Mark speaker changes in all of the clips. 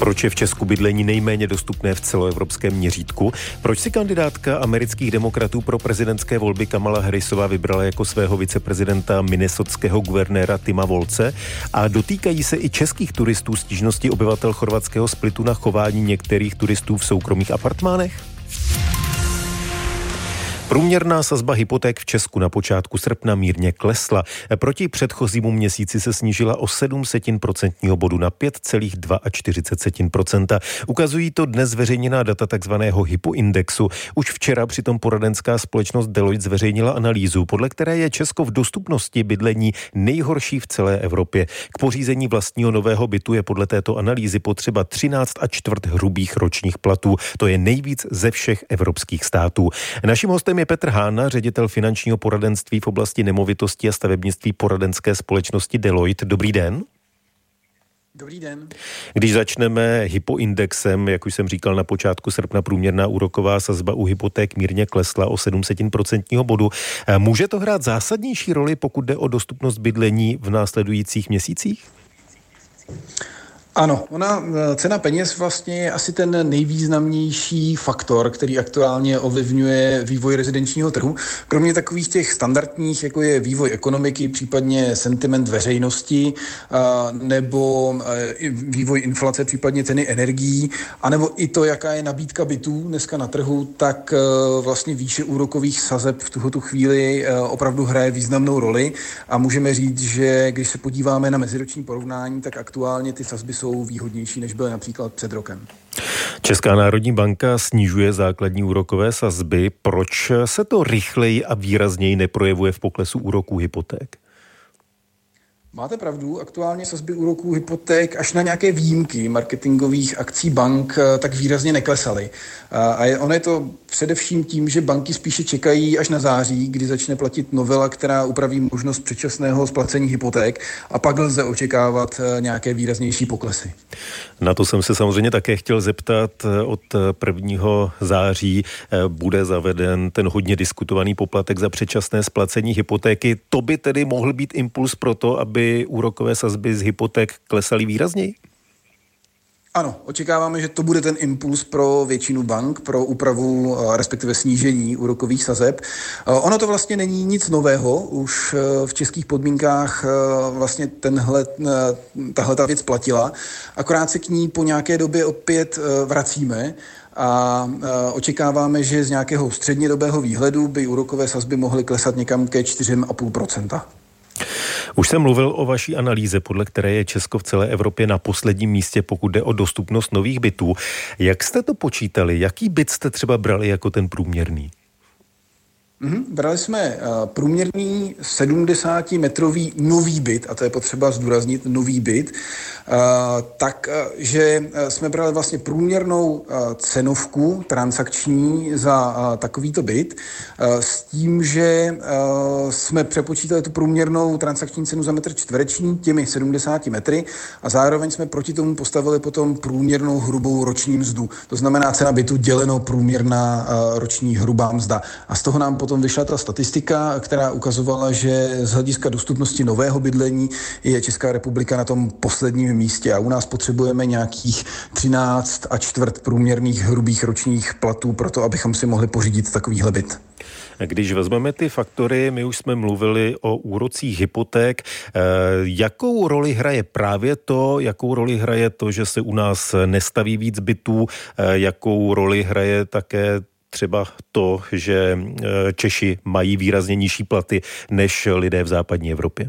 Speaker 1: Proč je v Česku bydlení nejméně dostupné v celoevropském měřítku? Proč si kandidátka amerických demokratů pro prezidentské volby Kamala Harrisová vybrala jako svého viceprezidenta minnesotského guvernéra Tima Wolce? A dotýkají se i českých turistů stížnosti obyvatel chorvatského Splitu na chování některých turistů v soukromých apartmánech? Průměrná sazba hypoték v Česku na počátku srpna mírně klesla. Proti předchozímu měsíci se snížila o 0,07% bodu na 5,42%. Ukazují to dnes zveřejněná data takzvaného hypoindexu. Už včera přitom poradenská společnost Deloitte zveřejnila analýzu, podle které je Česko v dostupnosti bydlení nejhorší v celé Evropě. K pořízení vlastního nového bytu je podle této analýzy potřeba 13,25 hrubých ročních platů. To je nejvíc ze všech evropských států. Naším hostem je Petr Hána, ředitel finančního poradenství v oblasti nemovitostí a stavebnictví poradenské společnosti Deloitte. Dobrý den.
Speaker 2: Dobrý den.
Speaker 1: Když začneme hypoindexem, jak už jsem říkal, na počátku srpna průměrná úroková sazba u hypoték mírně klesla o 0,07% bodu. Může to hrát zásadnější roli, pokud jde o dostupnost bydlení v následujících měsících?
Speaker 2: Ano, cena peněz vlastně je asi ten nejvýznamnější faktor, který aktuálně ovlivňuje vývoj rezidenčního trhu. Kromě takových těch standardních, jako je vývoj ekonomiky, případně sentiment veřejnosti, nebo vývoj inflace, případně ceny energií, anebo i to, jaká je nabídka bytů dneska na trhu, tak vlastně výše úrokových sazeb v tuhletu chvíli opravdu hraje významnou roli a můžeme říct, že když se podíváme na meziroční porovnání, tak aktuálně ty sazby jsou výhodnější, než byly například před rokem.
Speaker 1: Česká národní banka snižuje základní úrokové sazby. Proč se to rychleji a výrazněji neprojevuje v poklesu úroků hypoték?
Speaker 2: Máte pravdu, aktuálně sazby úroků hypoték až na nějaké výjimky marketingových akcí bank tak výrazně neklesaly. Ono je to především tím, že banky spíše čekají až na září, kdy začne platit novela, která upraví možnost předčasného splacení hypoték a pak lze očekávat nějaké výraznější poklesy.
Speaker 1: Na to jsem se samozřejmě také chtěl zeptat. Od 1. září bude zaveden ten hodně diskutovaný poplatek za předčasné splacení hypotéky. To by tedy mohl být impuls pro to, aby úrokové sazby z hypoték klesaly výrazněji?
Speaker 2: Ano, očekáváme, že to bude ten impuls pro většinu bank, pro úpravu, respektive snížení úrokových sazeb. Ono to vlastně není nic nového, už v českých podmínkách vlastně tahleta věc platila, akorát se k ní po nějaké době opět vracíme a očekáváme, že z nějakého střednědobého výhledu by úrokové sazby mohly klesat někam ke 4,5%.
Speaker 1: Už jsem mluvil o vaší analýze, podle které je Česko v celé Evropě na posledním místě, pokud jde o dostupnost nových bytů. Jak jste to počítali? Jaký byt jste třeba brali jako ten průměrný?
Speaker 2: Brali jsme průměrný 70-metrový nový byt, a to je potřeba zdůraznit, nový byt, takže jsme brali vlastně průměrnou cenovku transakční za takovýto byt, s tím, že jsme přepočítali tu průměrnou transakční cenu za metr čtvereční těmi 70 metry a zároveň jsme proti tomu postavili potom průměrnou hrubou roční mzdu. To znamená cena bytu děleno průměrná roční hrubá mzda. A z toho nám potom vyšla ta statistika, která ukazovala, že z hlediska dostupnosti nového bydlení je Česká republika na tom posledním místě a u nás potřebujeme nějakých 13,25 průměrných hrubých ročních platů pro to, abychom si mohli pořídit takovýhle byt.
Speaker 1: Když vezmeme ty faktory, my už jsme mluvili o úrocích hypoték. Jakou roli hraje právě to, že se u nás nestaví víc bytů, jakou roli hraje také třeba to, že Češi mají výrazně nižší platy než lidé v západní Evropě?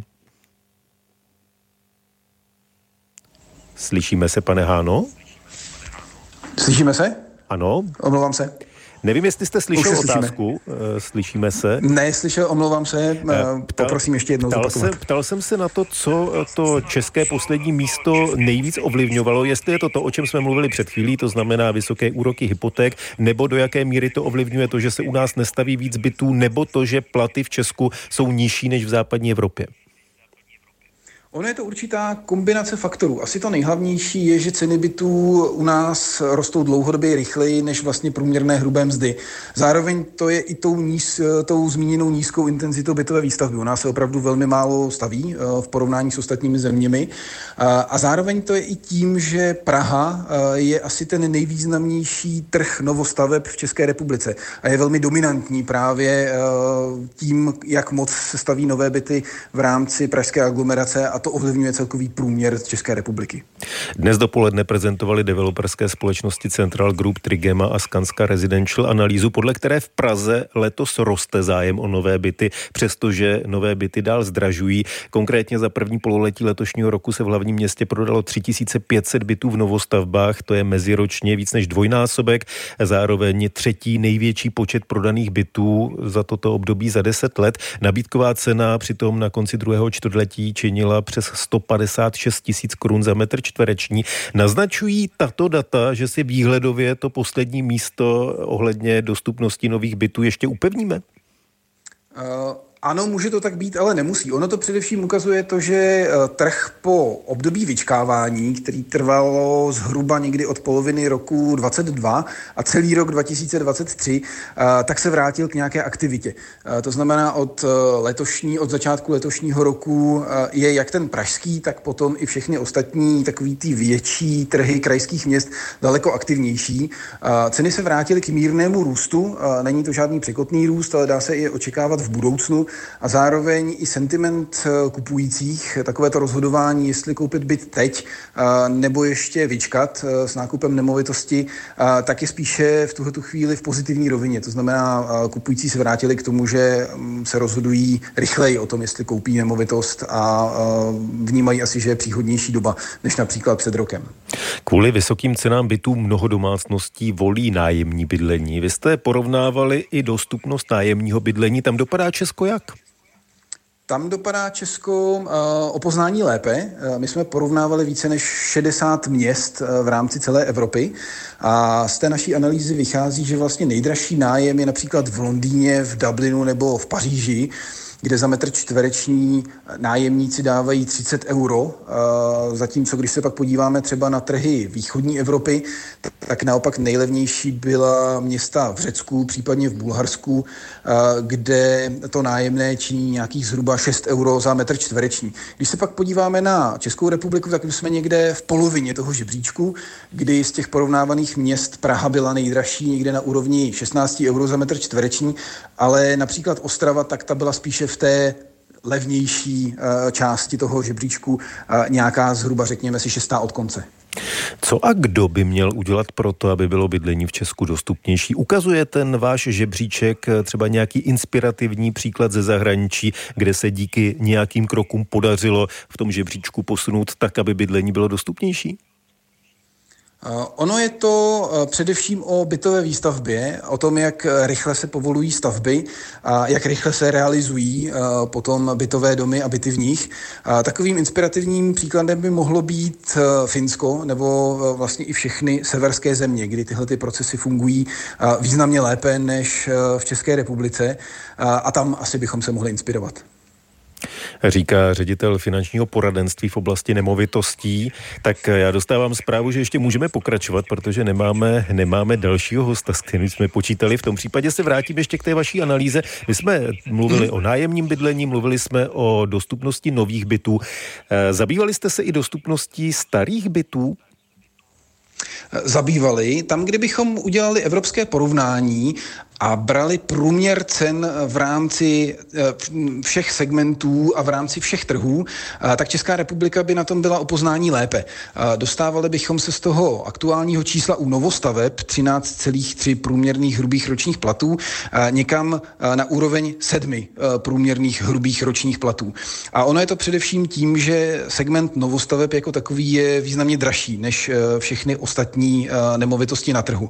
Speaker 1: Slyšíme se, pane Háno?
Speaker 2: Slyšíme se?
Speaker 1: Ano.
Speaker 2: Omlouvám se.
Speaker 1: Nevím, jestli jste slyšel otázku. Slyšíme se?
Speaker 2: Neslyšel, omlouvám se. Poprosím ještě jednou zopakovat.
Speaker 1: Ptal jsem se na to, co to české poslední místo nejvíc ovlivňovalo, jestli je to, o čem jsme mluvili před chvílí, to znamená vysoké úroky hypoték, nebo do jaké míry to ovlivňuje to, že se u nás nestaví víc bytů, nebo to, že platy v Česku jsou nižší než v západní Evropě.
Speaker 2: Ono je to určitá kombinace faktorů. Asi to nejhlavnější je, že ceny bytů u nás rostou dlouhodobě rychleji než vlastně průměrné hrubé mzdy. Zároveň to je i tou zmíněnou nízkou intenzitou bytové výstavby. U nás se opravdu velmi málo staví v porovnání s ostatními zeměmi. A zároveň to je i tím, že Praha je asi ten nejvýznamnější trh novostaveb v České republice a je velmi dominantní právě tím, jak moc se staví nové byty v rámci pražské aglomerace, a to ovlivňuje celkový průměr České republiky.
Speaker 1: Dnes dopoledne prezentovali developerské společnosti Central Group, Trigema a Skanska Residential analýzu, podle které v Praze letos roste zájem o nové byty, přestože nové byty dál zdražují. Konkrétně za první pololetí letošního roku se v hlavním městě prodalo 3500 bytů v novostavbách, to je meziročně víc než dvojnásobek, zároveň třetí největší počet prodaných bytů za toto období za 10 let. Nabídková cena přitom na konci druhého čtvrtletí činila přes 156 000 korun za metr čtvereční. Naznačují tato data, že si výhledově to poslední místo ohledně dostupnosti nových bytů ještě upevníme?
Speaker 2: Ano, může to tak být, ale nemusí. Ono to především ukazuje to, že trh po období vyčkávání, který trvalo zhruba někdy od poloviny roku 2022 a celý rok 2023, tak se vrátil k nějaké aktivitě. To znamená od začátku letošního roku je jak ten pražský, tak potom i všechny ostatní takový ty větší trhy krajských měst daleko aktivnější. Ceny se vrátily k mírnému růstu, není to žádný překotný růst, ale dá se i očekávat v budoucnu. A zároveň i sentiment kupujících, takové to rozhodování, jestli koupit byt teď nebo ještě vyčkat s nákupem nemovitosti, tak je spíše v tuhletu chvíli v pozitivní rovině. To znamená, kupující se vrátili k tomu, že se rozhodují rychleji o tom, jestli koupí nemovitost a vnímají asi, že je příhodnější doba než například před rokem.
Speaker 1: Kvůli vysokým cenám bytů mnoho domácností volí nájemní bydlení. Vy jste porovnávali i dostupnost nájemního bydlení. Tam dopadá Česko jak?
Speaker 2: Tam dopadá Česko o poznání lépe. My jsme porovnávali více než 60 měst v rámci celé Evropy a z té naší analýzy vychází, že vlastně nejdražší nájem je například v Londýně, v Dublinu nebo v Paříži, kde za metr čtvereční nájemníci dávají 30 €, zatímco když se pak podíváme třeba na trhy východní Evropy, tak naopak nejlevnější byla města v Řecku, případně v Bulharsku, kde to nájemné činí nějakých zhruba 6 € za metr čtvereční. Když se pak podíváme na Českou republiku, tak jsme někde v polovině toho žebříčku, kdy z těch porovnávaných měst Praha byla nejdražší někde na úrovni 16 € za metr čtvereční, ale například Ostrava, tak ta byla spíše v té levnější části toho žebříčku, nějaká zhruba, řekněme si, 6. od konce.
Speaker 1: Co a kdo by měl udělat pro to, aby bylo bydlení v Česku dostupnější? Ukazuje ten váš žebříček třeba nějaký inspirativní příklad ze zahraničí, kde se díky nějakým krokům podařilo v tom žebříčku posunout tak, aby bydlení bylo dostupnější?
Speaker 2: Ono je to především o bytové výstavbě, o tom, jak rychle se povolují stavby a jak rychle se realizují potom bytové domy a byty v nich. Takovým inspirativním příkladem by mohlo být Finsko nebo vlastně i všechny severské země, kdy tyhle ty procesy fungují významně lépe než v České republice a tam asi bychom se mohli inspirovat.
Speaker 1: Říká ředitel finančního poradenství v oblasti nemovitostí. Tak já dostávám zprávu, že ještě můžeme pokračovat, protože nemáme dalšího hosta, s kterým jsme počítali. V tom případě se vrátím ještě k té vaší analýze. My jsme mluvili o nájemním bydlení, mluvili jsme o dostupnosti nových bytů. Zabývali jste se i dostupností starých bytů?
Speaker 2: Zabývali. Tam, kdybychom udělali evropské porovnání a brali průměr cen v rámci všech segmentů a v rámci všech trhů, tak Česká republika by na tom byla o poznání lépe. Dostávali bychom se z toho aktuálního čísla u novostaveb 13,3 průměrných hrubých ročních platů někam na úroveň 7 průměrných hrubých ročních platů. A ono je to především tím, že segment novostaveb jako takový je významně dražší než všechny ostatní nemovitosti na trhu.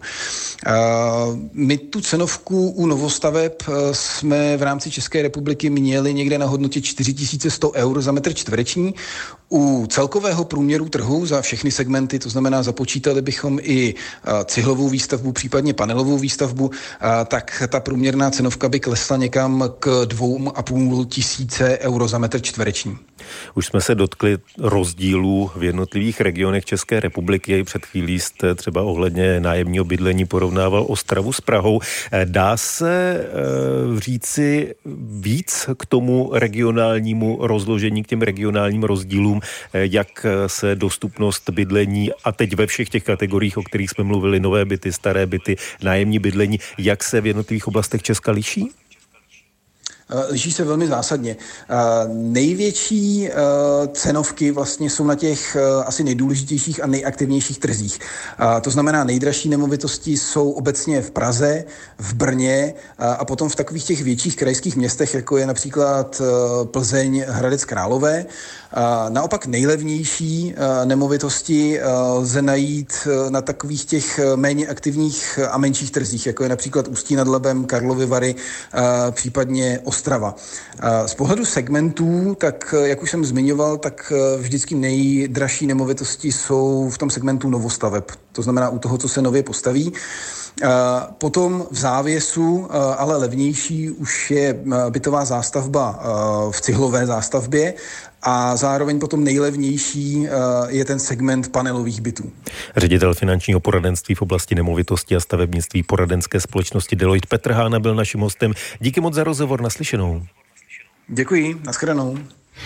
Speaker 2: My tu cenovku u novostaveb jsme v rámci České republiky měli někde na hodnotě 4100 € za metr čtvereční. U celkového průměru trhu za všechny segmenty, to znamená započítali bychom i cihlovou výstavbu, případně panelovou výstavbu, tak ta průměrná cenovka by klesla někam k 2500 € za metr čtvereční.
Speaker 1: Už jsme se dotkli rozdílů v jednotlivých regionech České republiky. Před chvílí jste třeba ohledně nájemního bydlení porovnával Ostravu s Prahou. Dá se říci víc k tomu regionálnímu rozložení, k těm regionálním rozdílům, jak se dostupnost bydlení a teď ve všech těch kategoriích, o kterých jsme mluvili, nové byty, staré byty, nájemní bydlení, jak se v jednotlivých oblastech Česka liší?
Speaker 2: Liší se velmi zásadně. Největší cenovky vlastně jsou na těch asi nejdůležitějších a nejaktivnějších trzích. To znamená, nejdražší nemovitosti jsou obecně v Praze, v Brně a potom v takových těch větších krajských městech, jako je například Plzeň, Hradec Králové. Naopak nejlevnější nemovitosti lze najít na takových těch méně aktivních a menších trzích, jako je například Ústí nad Labem, Karlovy Vary, případně Ostrava. Z pohledu segmentů, tak jak už jsem zmiňoval, tak vždycky nejdražší nemovitosti jsou v tom segmentu novostaveb. To znamená u toho, co se nově postaví. Potom v závěsu, ale levnější, už je bytová zástavba v cihlové zástavbě a zároveň potom nejlevnější je ten segment panelových bytů.
Speaker 1: Ředitel finančního poradenství v oblasti nemovitosti a stavebnictví poradenské společnosti Deloitte Petr Hána byl naším hostem. Díky moc za rozhovor, naslyšenou.
Speaker 2: Děkuji, nashledanou.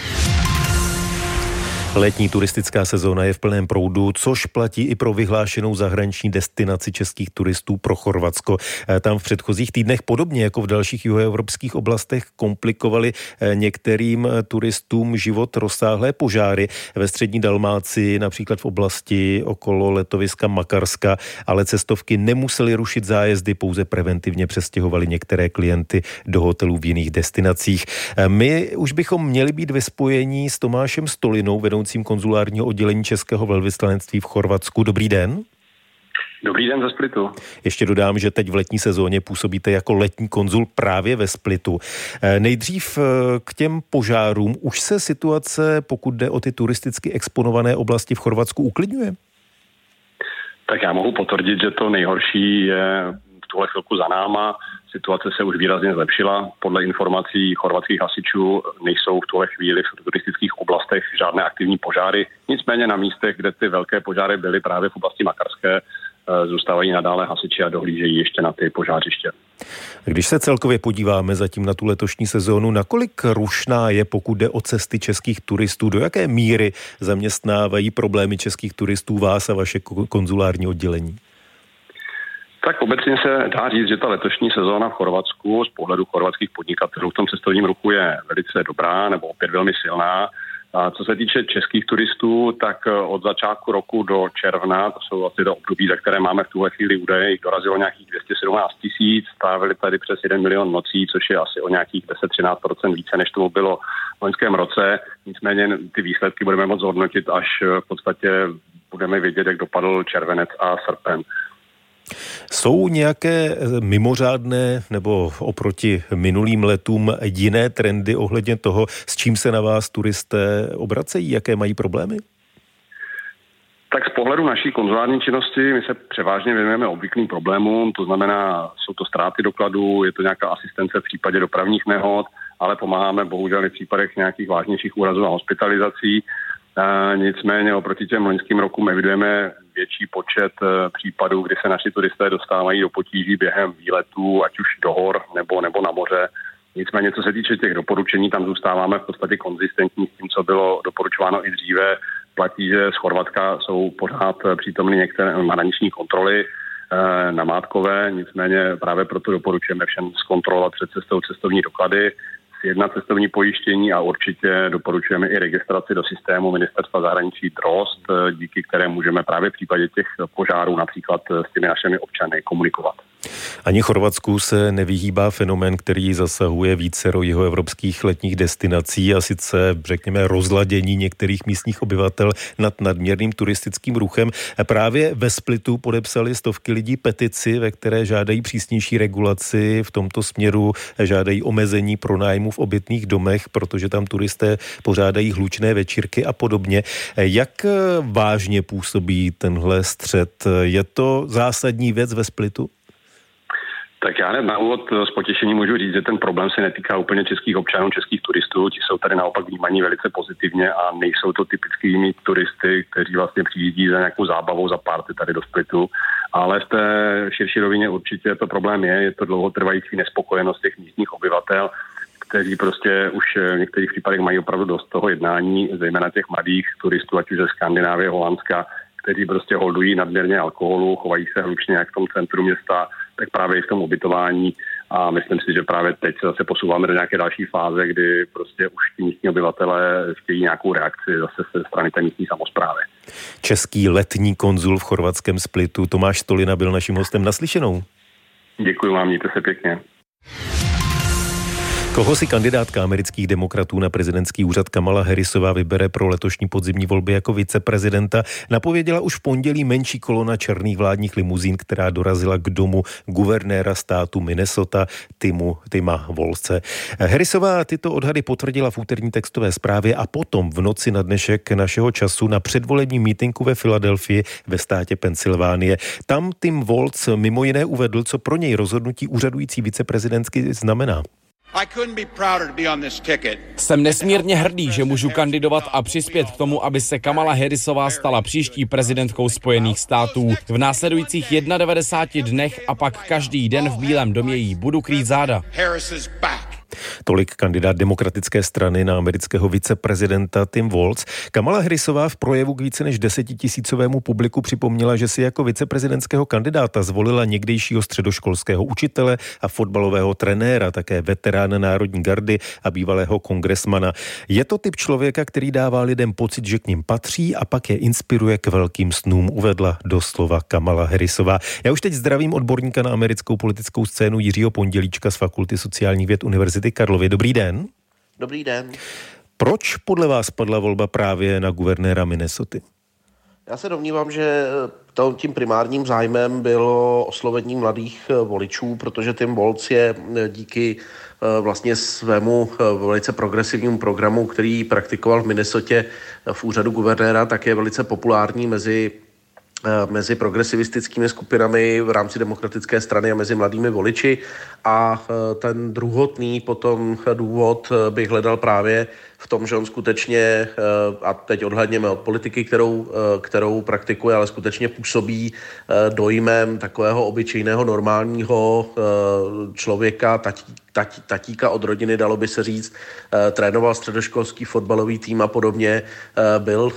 Speaker 1: Letní turistická sezóna je v plném proudu, což platí i pro vyhlášenou zahraniční destinaci českých turistů pro Chorvatsko. Tam v předchozích týdnech, podobně jako v dalších jihoevropských oblastech, komplikovali některým turistům život rozsáhlé požáry. Ve střední Dalmácii, například v oblasti okolo letoviska Makarska, ale cestovky nemuseli rušit zájezdy, pouze preventivně přestěhovali některé klienty do hotelů v jiných destinacích. My už bychom měli být ve spojení s Tomášem Stolinou, vedoucím konzulárního oddělení Českého velvyslanectví v Chorvatsku. Dobrý den.
Speaker 3: Dobrý den ze Splitu.
Speaker 1: Ještě dodám, že teď v letní sezóně působíte jako letní konzul právě ve Splitu. Nejdřív k těm požárům. Už se situace, pokud jde o ty turisticky exponované oblasti v Chorvatsku, uklidňuje?
Speaker 3: Tak já mohu potvrdit, že to nejhorší je v tuhle chvilku za náma. Situace se už výrazně zlepšila. Podle informací chorvatských hasičů nejsou v tuhle chvíli v turistických oblastech žádné aktivní požáry. Nicméně na místech, kde ty velké požáry byly právě v oblasti Makarské, zůstávají nadále hasiči a dohlížejí ještě na ty požářiště.
Speaker 1: Když se celkově podíváme zatím na tu letošní sezónu, nakolik rušná je, pokud jde o cesty českých turistů, do jaké míry zaměstnávají problémy českých turistů vás a vaše konzulární oddělení?
Speaker 3: Tak obecně se dá říct, že ta letošní sezóna v Chorvatsku z pohledu chorvatských podnikatelů v tom cestovním ruchu je velice dobrá nebo opět velmi silná. A co se týče českých turistů, tak od začátku roku do června, to jsou asi do období, za které máme v tuhle chvíli údaje, dorazilo nějakých 217 000, strávili tady přes 1 milion nocí, což je asi o nějakých 10-13% více, než tomu bylo v loňském roce. Nicméně ty výsledky budeme moct hodnotit, až v podstatě budeme vědět, jak dopadl červenec a srpen.
Speaker 1: Jsou nějaké mimořádné nebo oproti minulým letům jiné trendy ohledně toho, s čím se na vás turisté obracejí? Jaké mají problémy?
Speaker 3: Tak z pohledu naší konzulární činnosti my se převážně věnujeme obvyklým problémům, to znamená, jsou to ztráty dokladů, je to nějaká asistence v případě dopravních nehod, ale pomáháme bohužel i v případech nějakých vážnějších úrazů a hospitalizací. Nicméně oproti těm loňským rokům evidujeme větší počet případů, kdy se naši turisté dostávají do potíží během výletů, ať už do hor nebo na moře. Nicméně, co se týče těch doporučení, tam zůstáváme v podstatě konzistentní s tím, co bylo doporučováno i dříve. Platí, že z Chorvatska jsou pořád přítomny některé hraniční kontroly namátkové, nicméně právě proto doporučujeme všem zkontrolovat před cestou cestovní doklady, sjednat cestovní pojištění a určitě doporučujeme i registraci do systému Ministerstva zahraničí DROST, díky které můžeme právě v případě těch požárů například s těmi našimi občany komunikovat.
Speaker 1: Ani Chorvatsku se nevyhýbá fenomén, který zasahuje vícero jihoevropských letních destinací, a sice, řekněme, rozladění některých místních obyvatel nad nadměrným turistickým ruchem. Právě ve Splitu podepsali stovky lidí petici, ve které žádají přísnější regulaci v tomto směru, žádají omezení pronájmu v obytných domech, protože tam turisté pořádají hlučné večírky a podobně. Jak vážně působí tenhle střet? Je to zásadní věc ve Splitu?
Speaker 3: Tak já hned na úvod s potěšením můžu říct, že ten problém se netýká úplně českých občanů, českých turistů. Ti jsou tady naopak vnímaní velice pozitivně a nejsou to typickými turisty, kteří vlastně přijíždí za nějakou zábavou, za party tady do Splitu. Ale v té širší rovině určitě to problém je to dlouhotrvající nespokojenost těch místních obyvatel, kteří prostě už v některých případech mají opravdu dost toho jednání, zejména těch mladých turistů, ať už ze Skandinávie, Holandska, kteří prostě holdují nadměrně alkoholu, chovají se hlučně jak v tom centru města, tak právě i v tom ubytování. A myslím si, že právě teď se zase posouváme do nějaké další fáze, kdy prostě už ti místní obyvatelé chtějí nějakou reakci zase ze strany té místní samosprávy.
Speaker 1: Český letní konzul v chorvatském Splitu Tomáš Stolina byl naším hostem. Naslyšenou.
Speaker 3: Děkuji vám, mějte se pěkně.
Speaker 1: Koho si kandidátka amerických demokratů na prezidentský úřad Kamala Harrisová vybere pro letošní podzimní volby jako viceprezidenta, napověděla už v pondělí menší kolona černých vládních limuzín, která dorazila k domu guvernéra státu Minnesota Tima Walze. Harrisová tyto odhady potvrdila v úterní textové zprávě a potom v noci na dnešek našeho času na předvolebním mítinku ve Filadelfii ve státě Pensylvánie. Tam Tim Walz mimo jiné uvedl, co pro něj rozhodnutí úřadující viceprezidentky znamená.
Speaker 4: Jsem nesmírně hrdý, že můžu kandidovat a přispět k tomu, aby se Kamala Harrisová stala příští prezidentkou Spojených států. V následujících 91 dnech a pak každý den v Bílém domě jí budu krýt záda.
Speaker 1: Tolik kandidát demokratické strany na amerického viceprezidenta Tim Walz. Kamala Harrisová v projevu k více než 10 000 publiku připomněla, že si jako viceprezidentského kandidáta zvolila někdejšího středoškolského učitele a fotbalového trenéra, také veterána Národní gardy a bývalého kongresmana. Je to typ člověka, který dává lidem pocit, že k nim patří a pak je inspiruje k velkým snům, uvedla doslova Kamala Harrisová. Já už teď zdravím odborníka na americkou politickou scénu Jiřího Pondělíčka z Fakulty sociálních věd Univerzity Karlovy. Dobrý den.
Speaker 5: Dobrý den.
Speaker 1: Proč podle vás padla volba právě na guvernéra Minnesoty?
Speaker 5: Já se domnívám, že tím primárním zájmem bylo oslovení mladých voličů, protože Tim Walz je díky vlastně svému velice progresivnímu programu, který praktikoval v Minnesotě v úřadu guvernéra, tak je velice populární mezi progresivistickými skupinami v rámci demokratické strany a mezi mladými voliči. A ten druhotný potom důvod bych hledal právě v tom, že on skutečně, a teď odhlédněme od politiky, kterou praktikuje, ale skutečně působí dojmem takového obyčejného normálního člověka, tatíka od rodiny, dalo by se říct, trénoval středoškolský fotbalový tým a podobně, byl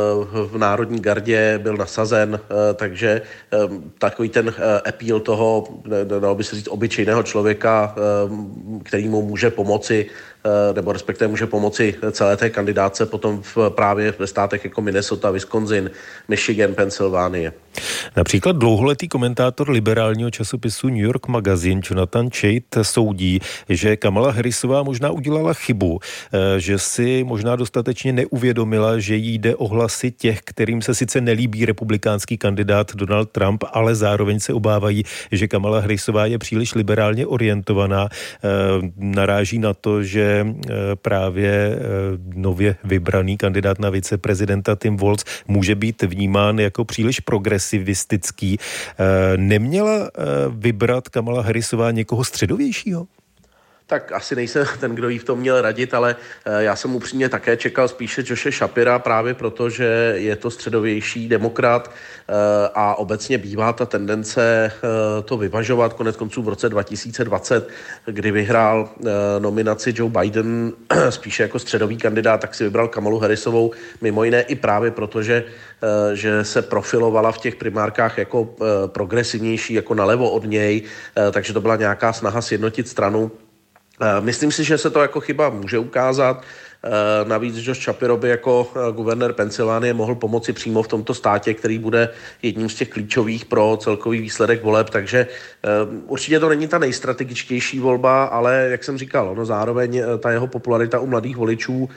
Speaker 5: v Národní gardě, byl nasazen, takže takový ten appeal toho, dalo by se říct, obyčejného člověka, který mu může pomoci, nebo respektive může pomoci celé té kandidáce potom právě ve státech jako Minnesota, Wisconsin, Michigan, Pensylvánie.
Speaker 1: Například dlouholetý komentátor liberálního časopisu New York Magazine Jonathan Chait soudí, že Kamala Harrisová možná udělala chybu, že si možná dostatečně neuvědomila, že jí jde o hlasy těch, kterým se sice nelíbí republikánský kandidát Donald Trump, ale zároveň se obávají, že Kamala Harrisová je příliš liberálně orientovaná. Naráží na to, že právě nově vybraný kandidát na viceprezidenta Tim Walz může být vnímán jako příliš progresivistický. Neměla vybrat Kamala Harrisová někoho středovějšího?
Speaker 5: Tak asi nejsem ten, kdo jí v tom měl radit, ale já jsem upřímně také čekal spíše Joshe Shapira právě proto, že je to středovější demokrat a obecně bývá ta tendence to vyvažovat. Koneckonců v roce 2020, kdy vyhrál nominaci Joe Biden spíše jako středový kandidát, tak si vybral Kamalu Harrisovou, mimo jiné i právě proto, že se profilovala v těch primárkách jako progresivnější, jako nalevo od něj, takže to byla nějaká snaha sjednotit stranu. Myslím si, že se to jako chyba může ukázat. Navíc Josh Shapiro by jako guvernér Pensylvánie mohl pomoci přímo v tomto státě, který bude jedním z těch klíčových pro celkový výsledek voleb, takže určitě to není ta nejstrategičtější volba, ale jak jsem říkal, zároveň ta jeho popularita u mladých voličů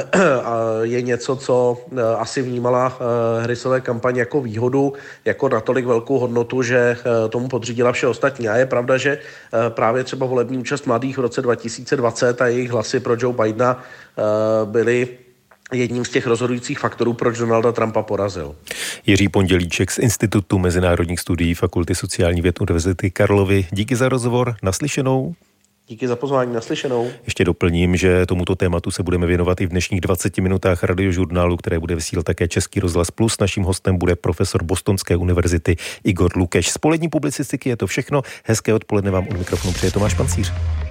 Speaker 5: je něco, co asi vnímala Harrisové kampaň jako výhodu, jako natolik velkou hodnotu, že tomu podřídila vše ostatní. A je pravda, že právě třeba volební účast mladých v roce 2020 a jejich hlasy pro Joe Bidena byly jedním z těch rozhodujících faktorů, proč Donalda Trumpa porazil.
Speaker 1: Jiří Pondělíček z Institutu mezinárodních studií Fakulty sociálních věd Univerzity Karlovy. Díky za rozhovor, naslyšenou.
Speaker 5: Díky za pozvání, naslyšenou.
Speaker 1: Ještě doplním, že tomuto tématu se budeme věnovat i v dnešních 20 minutách radiožurnálu, které bude vysílat také Český rozhlas Plus. Naším hostem bude profesor Bostonské univerzity Igor Lukeš. Z polední publicistiky je to všechno. Hezké odpoledne vám od mikrofonu přeje Tomáš Pancíř.